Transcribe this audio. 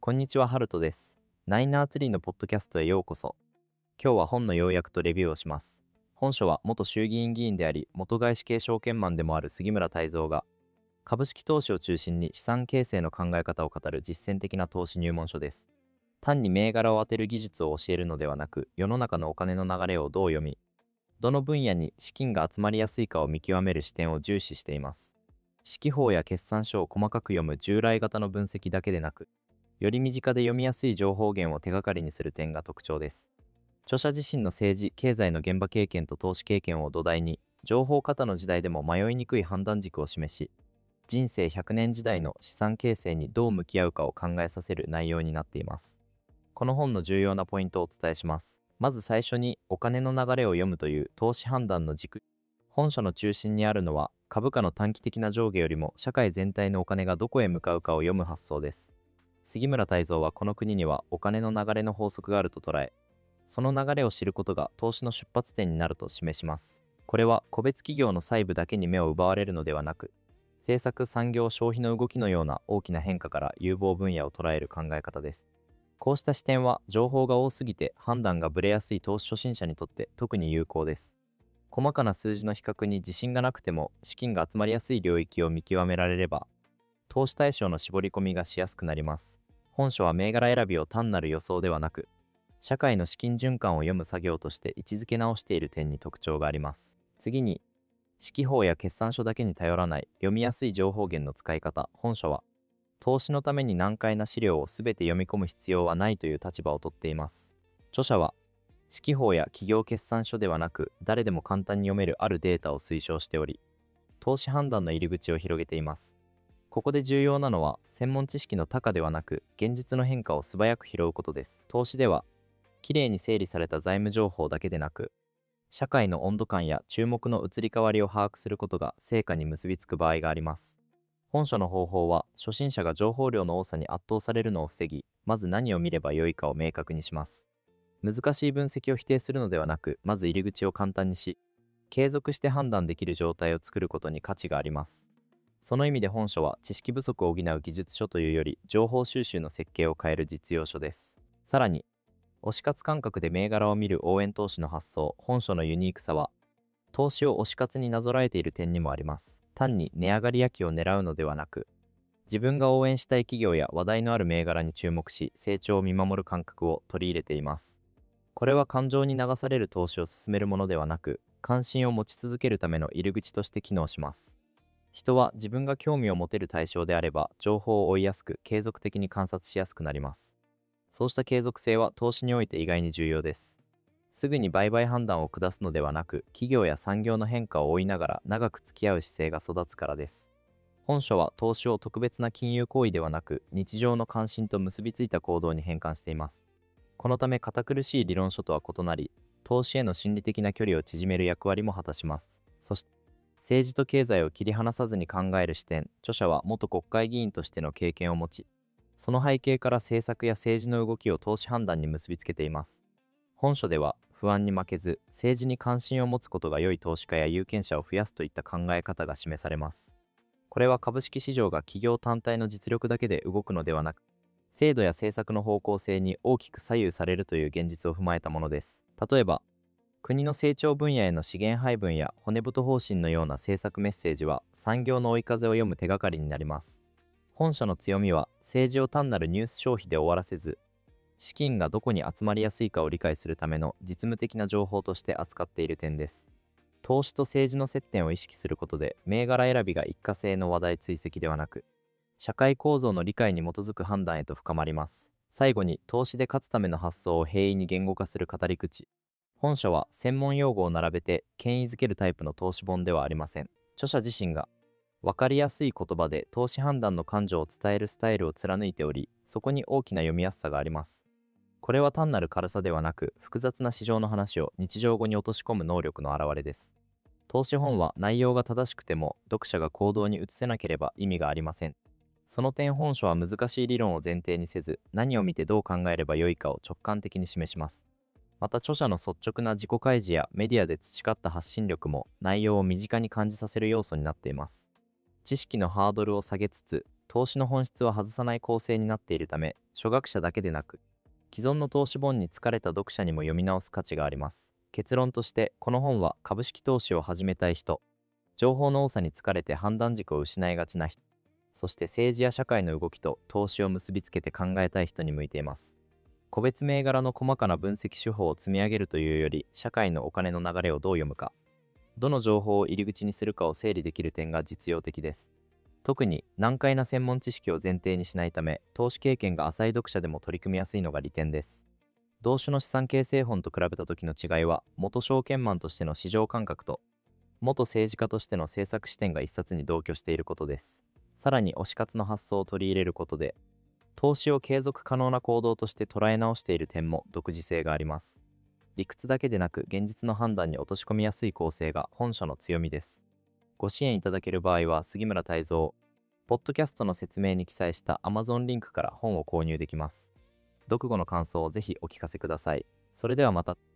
こんにちは、ハルトです。ナイナーツリーのポッドキャストへようこそ。今日は本の要約とレビューをします。本書は元衆議院議員であり、元外資系証券マンでもある杉村太蔵が、株式投資を中心に資産形成の考え方を語る実践的な投資入門書です。単に銘柄を当てる技術を教えるのではなく、世の中のお金の流れをどう読み、どの分野に資金が集まりやすいかを見極める視点を重視しています。指揮法や決算書を細かく読む従来型の分析だけでなく、より身近で読みやすい情報源を手がかりにする点が特徴です。著者自身の政治・経済の現場経験と投資経験を土台に、情報過多の時代でも迷いにくい判断軸を示し、人生100年時代の資産形成にどう向き合うかを考えさせる内容になっています。この本の重要なポイントをお伝えします。まず最初に、お金の流れを読むという投資判断の軸。本書の中心にあるのは、株価の短期的な上下よりも社会全体のお金がどこへ向かうかを読む発想です。杉村太蔵はこの国にはお金の流れの法則があると捉え、その流れを知ることが投資の出発点になると示します。これは個別企業の細部だけに目を奪われるのではなく、政策・産業・消費の動きのような大きな変化から有望分野を捉える考え方です。こうした視点は情報が多すぎて判断がぶれやすい投資初心者にとって特に有効です。細かな数字の比較に自信がなくても資金が集まりやすい領域を見極められれば、投資対象の絞り込みがしやすくなります。本書は銘柄選びを単なる予想ではなく、社会の資金循環を読む作業として位置づけ直している点に特徴があります。次に、指揮法や決算書だけに頼らない読みやすい情報源の使い方。本書は、投資のために難解な資料をすべて読み込む必要はないという立場をとっています。著者は、指揮法や企業決算書ではなく、誰でも簡単に読めるあるデータを推奨しており、投資判断の入り口を広げています。ここで重要なのは、専門知識の多寡ではなく、現実の変化を素早く拾うことです。投資では、きれいに整理された財務情報だけでなく、社会の温度感や注目の移り変わりを把握することが成果に結びつく場合があります。本書の方法は、初心者が情報量の多さに圧倒されるのを防ぎ、まず何を見ればよいかを明確にします。難しい分析を否定するのではなく、まず入り口を簡単にし、継続して判断できる状態を作ることに価値があります。その意味で本書は知識不足を補う技術書というより情報収集の設計を変える実用書です。さらに、推し活感覚で銘柄を見る応援投資の発想。本書のユニークさは、投資を推し活になぞらえている点にもあります。単に値上がり焼きを狙うのではなく、自分が応援したい企業や話題のある銘柄に注目し、成長を見守る感覚を取り入れています。これは感情に流される投資を進めるものではなく、関心を持ち続けるための入り口として機能します。人は自分が興味を持てる対象であれば、情報を追いやすく、継続的に観察しやすくなります。そうした継続性は投資において意外に重要です。すぐに売買判断を下すのではなく、企業や産業の変化を追いながら長く付き合う姿勢が育つからです。本書は投資を特別な金融行為ではなく、日常の関心と結びついた行動に変換しています。このため堅苦しい理論書とは異なり、投資への心理的な距離を縮める役割も果たします。そして、政治と経済を切り離さずに考える視点。著者は元国会議員としての経験を持ち、その背景から政策や政治の動きを投資判断に結びつけています。本書では、不安に負けず、政治に関心を持つことが良い投資家や有権者を増やすといった考え方が示されます。これは株式市場が企業単体の実力だけで動くのではなく、制度や政策の方向性に大きく左右されるという現実を踏まえたものです。例えば、国の成長分野への資源配分や骨太方針のような政策メッセージは産業の追い風を読む手がかりになります。本書の強みは政治を単なるニュース消費で終わらせず、資金がどこに集まりやすいかを理解するための実務的な情報として扱っている点です。投資と政治の接点を意識することで、銘柄選びが一過性の話題追跡ではなく、社会構造の理解に基づく判断へと深まります。最後に、投資で勝つための発想を平易に言語化する語り口。本書は専門用語を並べて権威づけるタイプの投資本ではありません。著者自身が分かりやすい言葉で投資判断の感情を伝えるスタイルを貫いており、そこに大きな読みやすさがあります。これは単なる軽さではなく、複雑な市場の話を日常語に落とし込む能力の表れです。投資本は内容が正しくても読者が行動に移せなければ意味がありません。その点、本書は難しい理論を前提にせず、何を見てどう考えればよいかを直感的に示します。また、著者の率直な自己開示やメディアで培った発信力も内容を身近に感じさせる要素になっています。知識のハードルを下げつつ、 投資の本質は外さない構成になっているため、初学者だけでなく、既存の投資本に疲れた読者にも読み直す価値があります。結論として、この本は株式投資を始めたい人、情報の多さに疲れて判断軸を失いがちな人、そして政治や社会の動きと投資を結びつけて考えたい人に向いています。個別銘柄の細かな分析手法を積み上げるというより、社会のお金の流れをどう読むか、どの情報を入り口にするかを整理できる点が実用的です。特に難解な専門知識を前提にしないため、投資経験が浅い読者でも取り組みやすいのが利点です。同種の資産形成本と比べた時の違いは、元証券マンとしての市場感覚と、元政治家としての政策視点が一冊に同居していることです。さらに推し活の発想を取り入れることで、投資を継続可能な行動として捉え直している点も独自性があります。理屈だけでなく現実の判断に落とし込みやすい構成が本書の強みです。ご支援いただける場合は杉村太蔵、ポッドキャストの説明に記載した Amazon リンクから本を購入できます。読後の感想をぜひお聞かせください。それではまた。